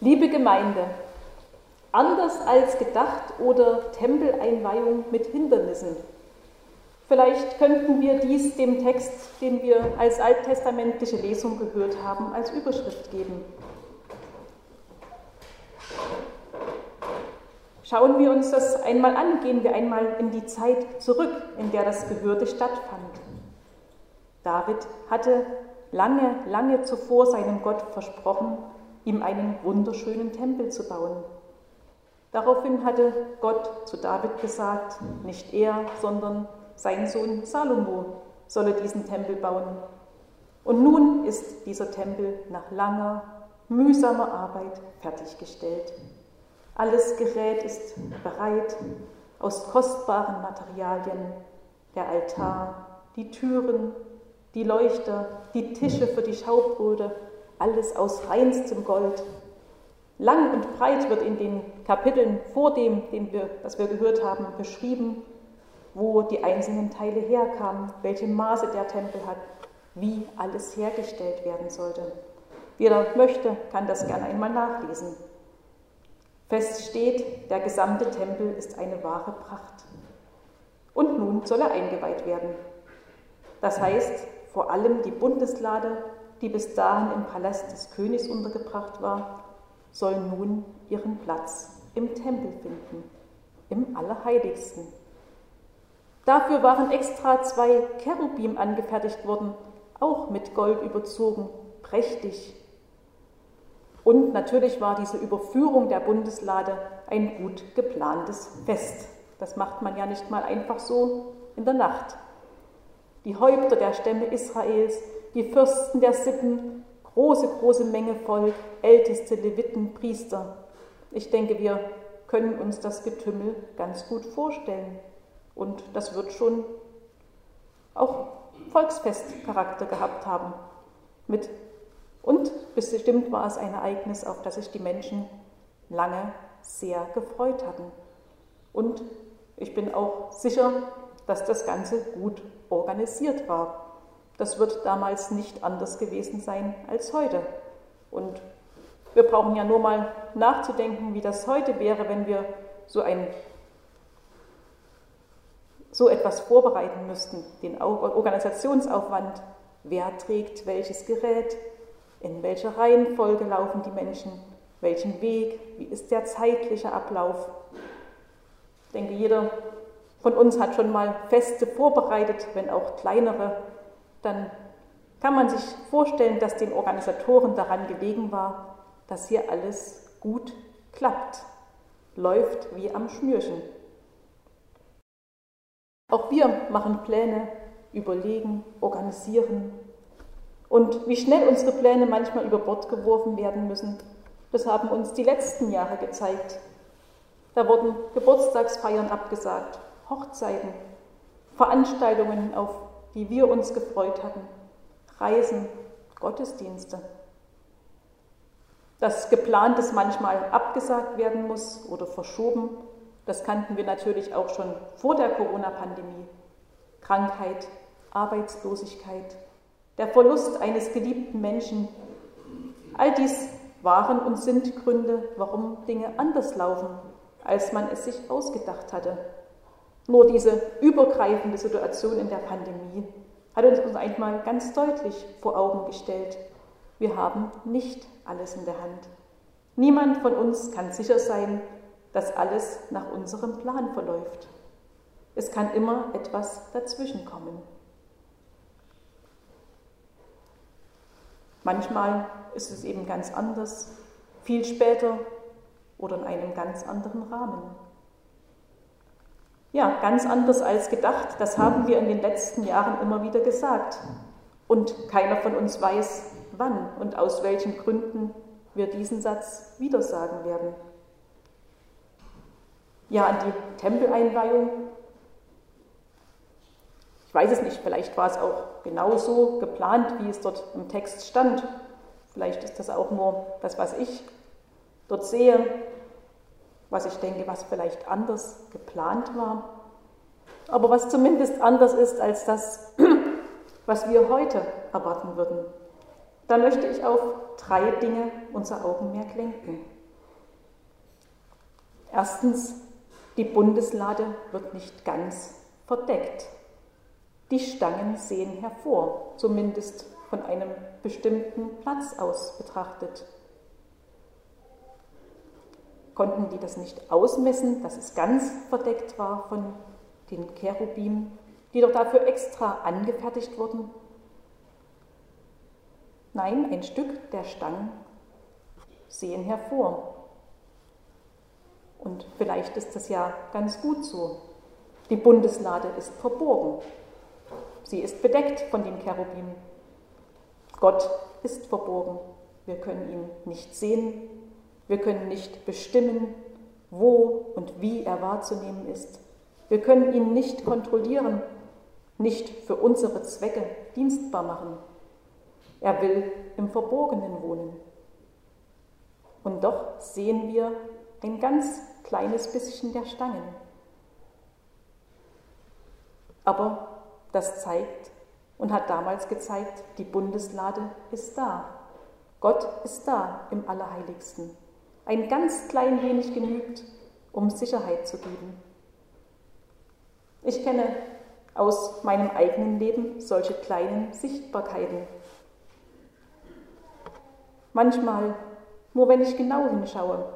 Liebe Gemeinde, anders als gedacht oder Tempeleinweihung mit Hindernissen. Vielleicht könnten wir dies dem Text, den wir als alttestamentliche Lesung gehört haben, als Überschrift geben. Schauen wir uns das einmal an, gehen wir einmal in die Zeit zurück, in der das Gehörte stattfand. David hatte lange zuvor seinem Gott versprochen, ihm einen wunderschönen Tempel zu bauen. Daraufhin hatte Gott zu David gesagt, nicht er, sondern sein Sohn Salomo solle diesen Tempel bauen. Und nun ist dieser Tempel nach langer, mühsamer Arbeit fertiggestellt. Alles Gerät ist bereit, aus kostbaren Materialien, der Altar, die Türen, die Leuchter, die Tische für die Schaubrote, alles aus reinstem Gold. Lang und breit wird in den Kapiteln vor dem, das wir gehört haben, beschrieben, wo die einzelnen Teile herkamen, welche Maße der Tempel hat, wie alles hergestellt werden sollte. Wer möchte, kann das gerne einmal nachlesen. Fest steht, der gesamte Tempel ist eine wahre Pracht. Und nun soll er eingeweiht werden. Das heißt, vor allem die Bundeslade, die bis dahin im Palast des Königs untergebracht war, soll nun ihren Platz im Tempel finden, im Allerheiligsten. Dafür waren extra 2 Cherubim angefertigt worden, auch mit Gold überzogen, prächtig. Und natürlich war diese Überführung der Bundeslade ein gut geplantes Fest. Das macht man ja nicht mal einfach so in der Nacht. Die Häupter der Stämme Israels, die Fürsten der Sippen, große Menge Volk, Älteste, Leviten, Priester. Ich denke, wir können uns das Getümmel ganz gut vorstellen. Und das wird schon auch Volksfestcharakter gehabt haben. Und bestimmt war es ein Ereignis, auf das sich die Menschen lange sehr gefreut hatten. Und ich bin auch sicher, dass das Ganze gut organisiert war. Das wird damals nicht anders gewesen sein als heute. Und wir brauchen ja nur mal nachzudenken, wie das heute wäre, wenn wir so etwas vorbereiten müssten, den Organisationsaufwand. Wer trägt welches Gerät? In welcher Reihenfolge laufen die Menschen? Welchen Weg? Wie ist der zeitliche Ablauf? Ich denke, jeder von uns hat schon mal Feste vorbereitet, wenn auch kleinere. Dann kann man sich vorstellen, dass den Organisatoren daran gelegen war, dass hier alles gut klappt, läuft wie am Schnürchen. Auch wir machen Pläne, überlegen, organisieren. Und wie schnell unsere Pläne manchmal über Bord geworfen werden müssen, das haben uns die letzten Jahre gezeigt. Da wurden Geburtstagsfeiern abgesagt, Hochzeiten, Veranstaltungen, auf die wir uns gefreut hatten, Reisen, Gottesdienste. Dass Geplantes manchmal abgesagt werden muss oder verschoben, das kannten wir natürlich auch schon vor der Corona-Pandemie. Krankheit, Arbeitslosigkeit, der Verlust eines geliebten Menschen, all dies waren und sind Gründe, warum Dinge anders laufen, als man es sich ausgedacht hatte. Nur diese übergreifende Situation in der Pandemie hat uns einmal ganz deutlich vor Augen gestellt. Wir haben nicht alles in der Hand. Niemand von uns kann sicher sein, dass alles nach unserem Plan verläuft. Es kann immer etwas dazwischenkommen. Manchmal ist es eben ganz anders, viel später oder in einem ganz anderen Rahmen. Ja, ganz anders als gedacht, das haben wir in den letzten Jahren immer wieder gesagt. Und keiner von uns weiß, wann und aus welchen Gründen wir diesen Satz wieder sagen werden. Ja, an die Tempeleinweihung. Ich weiß es nicht, vielleicht war es auch genauso geplant, wie es dort im Text stand. Vielleicht ist das auch nur das, was ich dort sehe, was ich denke, was vielleicht anders geplant war. Aber was zumindest anders ist als das, was wir heute erwarten würden. Da möchte ich auf 3 Dinge unser Augenmerk lenken. Erstens, die Bundeslade wird nicht ganz verdeckt. Die Stangen sehen hervor, zumindest von einem bestimmten Platz aus betrachtet. Konnten die das nicht ausmessen, dass es ganz verdeckt war von den Cherubim, die doch dafür extra angefertigt wurden? Nein, ein Stück der Stangen sehen hervor. Und vielleicht ist das ja ganz gut so. Die Bundeslade ist verborgen. Sie ist bedeckt von den Cherubim. Gott ist verborgen. Wir können ihn nicht sehen. Wir können nicht bestimmen, wo und wie er wahrzunehmen ist. Wir können ihn nicht kontrollieren, nicht für unsere Zwecke dienstbar machen. Er will im Verborgenen wohnen. Und doch sehen wir ein ganz kleines bisschen der Stangen. Aber das zeigt und hat damals gezeigt, die Bundeslade ist da. Gott ist da im Allerheiligsten. Ein ganz klein wenig genügt, um Sicherheit zu geben. Ich kenne aus meinem eigenen Leben solche kleinen Sichtbarkeiten. Manchmal nur, wenn ich genau hinschaue.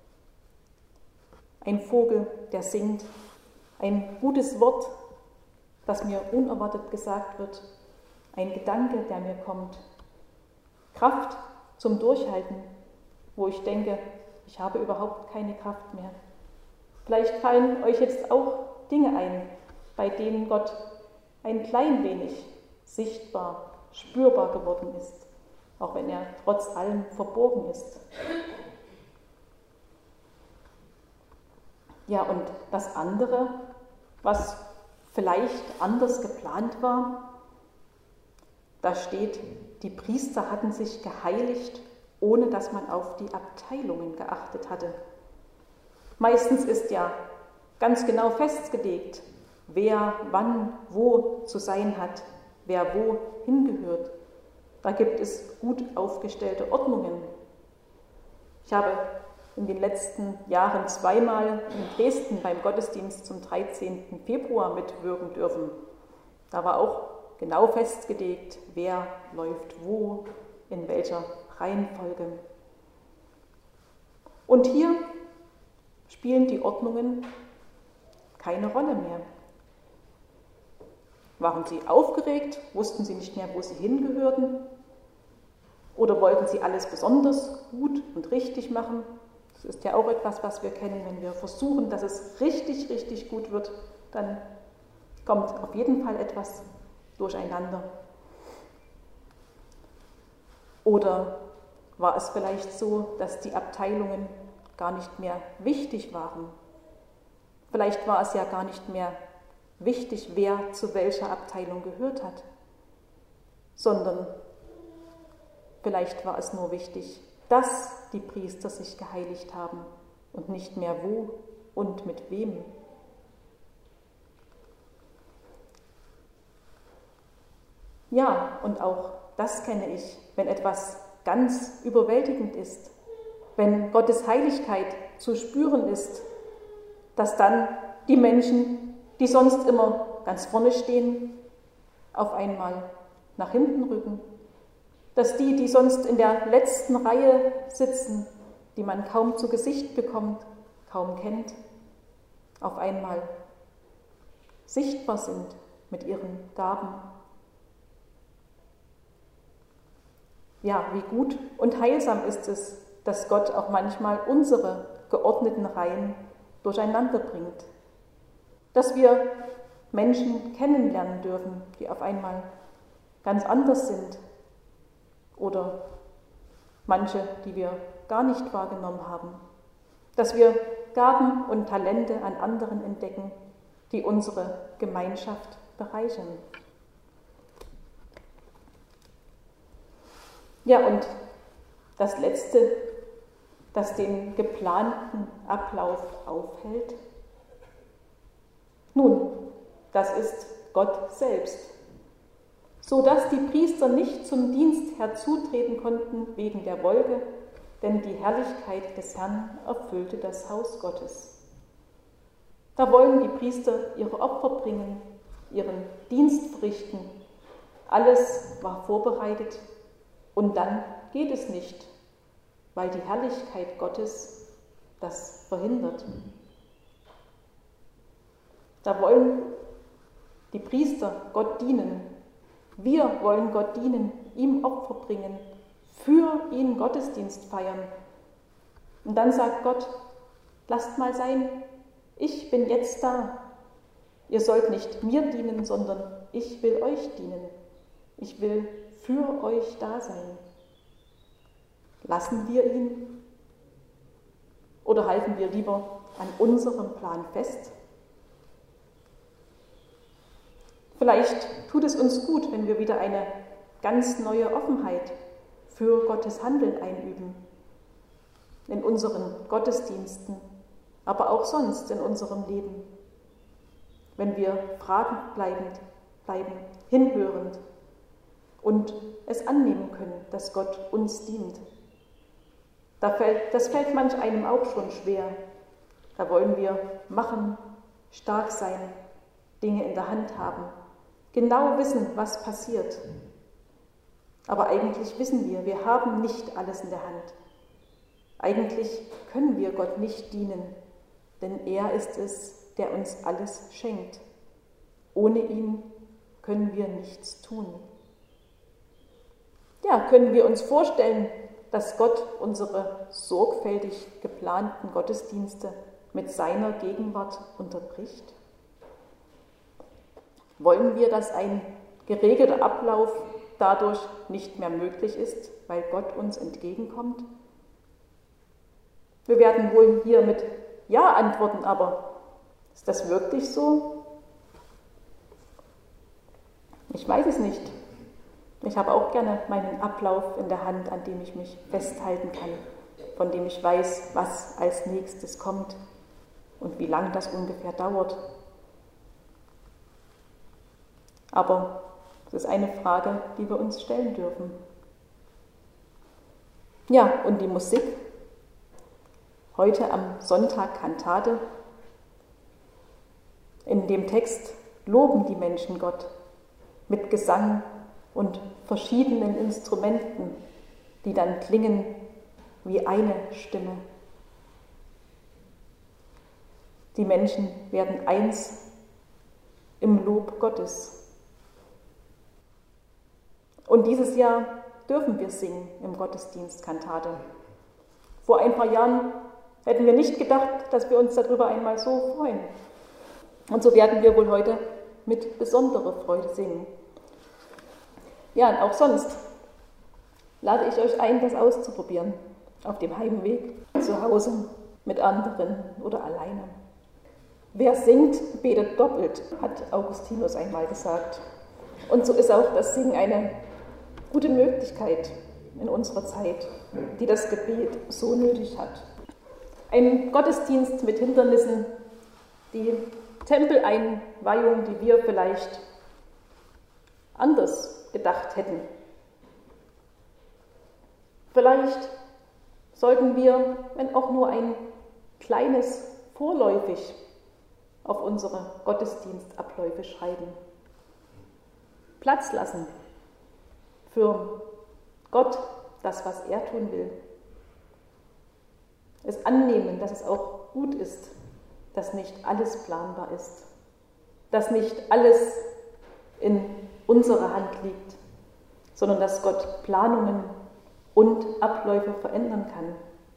Ein Vogel, der singt, ein gutes Wort, das mir unerwartet gesagt wird, ein Gedanke, der mir kommt, Kraft zum Durchhalten, wo ich denke, ich habe überhaupt keine Kraft mehr. Vielleicht fallen euch jetzt auch Dinge ein, bei denen Gott ein klein wenig sichtbar, spürbar geworden ist, auch wenn er trotz allem verborgen ist. Ja, und das andere, was vielleicht anders geplant war, da steht, die Priester hatten sich geheiligt, ohne dass man auf die Abteilungen geachtet hatte. Meistens ist ja ganz genau festgelegt, wer wann wo zu sein hat, wer wo hingehört. Da gibt es gut aufgestellte Ordnungen. Ich habe in den letzten Jahren zweimal in Dresden beim Gottesdienst zum 13. Februar mitwirken dürfen. Da war auch genau festgelegt, wer läuft wo, in welcher Reihenfolge. Und hier spielen die Ordnungen keine Rolle mehr. Waren sie aufgeregt? Wussten sie nicht mehr, wo sie hingehörten? Oder wollten sie alles besonders gut und richtig machen? Das ist ja auch etwas, was wir kennen. Wenn wir versuchen, dass es richtig, richtig gut wird, dann kommt auf jeden Fall etwas durcheinander. Oder war es vielleicht so, dass die Abteilungen gar nicht mehr wichtig waren? Vielleicht war es ja gar nicht mehr wichtig, wer zu welcher Abteilung gehört hat, sondern vielleicht war es nur wichtig, dass die Priester sich geheiligt haben und nicht mehr wo und mit wem. Ja, und auch das kenne ich, wenn etwas ganz überwältigend ist, wenn Gottes Heiligkeit zu spüren ist, dass dann die Menschen, die sonst immer ganz vorne stehen, auf einmal nach hinten rücken. Dass die, die sonst in der letzten Reihe sitzen, die man kaum zu Gesicht bekommt, kaum kennt, auf einmal sichtbar sind mit ihren Gaben. Ja, wie gut und heilsam ist es, dass Gott auch manchmal unsere geordneten Reihen durcheinander bringt. Dass wir Menschen kennenlernen dürfen, die auf einmal ganz anders sind. Oder manche, die wir gar nicht wahrgenommen haben. Dass wir Gaben und Talente an anderen entdecken, die unsere Gemeinschaft bereichern. Ja, und das Letzte, das den geplanten Ablauf aufhält, nun, das ist Gott selbst, so dass die Priester nicht zum Dienst herzutreten konnten wegen der Wolke, denn die Herrlichkeit des Herrn erfüllte das Haus Gottes. Da wollen die Priester ihre Opfer bringen, ihren Dienst verrichten. Alles war vorbereitet und dann geht es nicht, weil die Herrlichkeit Gottes das verhindert. Da wollen die Priester Gott dienen. Wir wollen Gott dienen, ihm Opfer bringen, für ihn Gottesdienst feiern. Und dann sagt Gott, lasst mal sein, ich bin jetzt da. Ihr sollt nicht mir dienen, sondern ich will euch dienen. Ich will für euch da sein. Lassen wir ihn? Oder halten wir lieber an unserem Plan fest? Vielleicht tut es uns gut, wenn wir wieder eine ganz neue Offenheit für Gottes Handeln einüben. In unseren Gottesdiensten, aber auch sonst in unserem Leben. Wenn wir fragend bleiben, hinhörend und es annehmen können, dass Gott uns dient. Das fällt manch einem auch schon schwer. Da wollen wir machen, stark sein, Dinge in der Hand haben, genau wissen, was passiert. Aber eigentlich wissen wir haben nicht alles in der Hand. Eigentlich können wir Gott nicht dienen, denn er ist es, der uns alles schenkt. Ohne ihn können wir nichts tun. Ja, können wir uns vorstellen, dass Gott unsere sorgfältig geplanten Gottesdienste mit seiner Gegenwart unterbricht? Wollen wir, dass ein geregelter Ablauf dadurch nicht mehr möglich ist, weil Gott uns entgegenkommt? Wir werden wohl hier mit Ja antworten, aber ist das wirklich so? Ich weiß es nicht. Ich habe auch gerne meinen Ablauf in der Hand, an dem ich mich festhalten kann, von dem ich weiß, was als nächstes kommt und wie lang das ungefähr dauert. Aber es ist eine Frage, die wir uns stellen dürfen. Ja, und die Musik. Heute am Sonntag Kantate. In dem Text loben die Menschen Gott mit Gesang und verschiedenen Instrumenten, die dann klingen wie eine Stimme. Die Menschen werden eins im Lob Gottes. Und dieses Jahr dürfen wir singen im Gottesdienst Kantate. Vor ein paar Jahren hätten wir nicht gedacht, dass wir uns darüber einmal so freuen. Und so werden wir wohl heute mit besonderer Freude singen. Ja, und auch sonst lade ich euch ein, das auszuprobieren. Auf dem Heimweg, zu Hause, mit anderen oder alleine. Wer singt, betet doppelt, hat Augustinus einmal gesagt. Und so ist auch das Singen eine gute Möglichkeit in unserer Zeit, die das Gebet so nötig hat. Ein Gottesdienst mit Hindernissen, die Tempeleinweihung, die wir vielleicht anders gedacht hätten. Vielleicht sollten wir, wenn auch nur ein kleines vorläufig, auf unsere Gottesdienstabläufe schreiben. Platz lassen für Gott, das, was er tun will. Es annehmen, dass es auch gut ist, dass nicht alles planbar ist, dass nicht alles in unserer Hand liegt, sondern dass Gott Planungen und Abläufe verändern kann.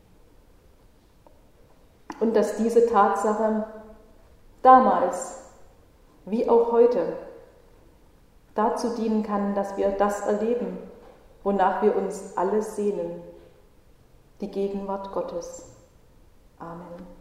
Und dass diese Tatsache damals wie auch heute dazu dienen kann, dass wir das erleben, wonach wir uns alle sehnen, die Gegenwart Gottes. Amen.